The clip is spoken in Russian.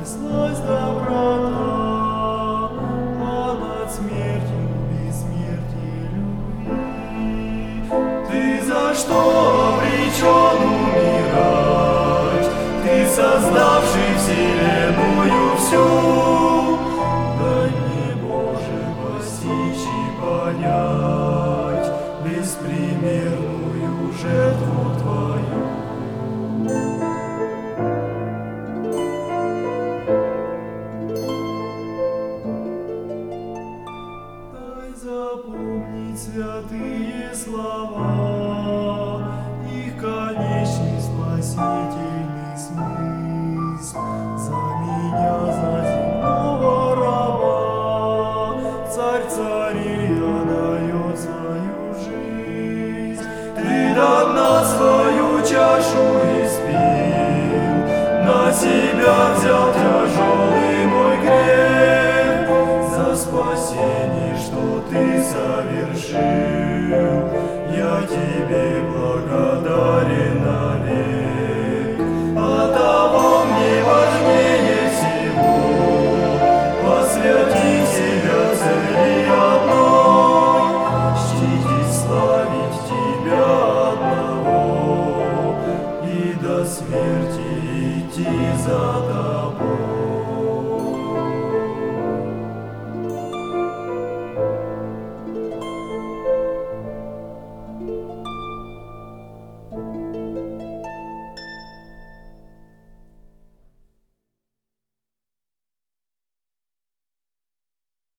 спаслась доброта, а над смертью бессмертие любви. Ты за что обречен умирать? Ты, создавший вселенную всю, дай мне, Боже, постичь и понять беспримерную жертву Твою. Дай запомнить святые слова, их конечный спасительный смысл. За меня, за земного раба, Царь царей отдает свою жизнь. Ты до дна свою чашу испил, на себя взял тяжелый мой грех. За спасение, что Ты совершил, я Тебе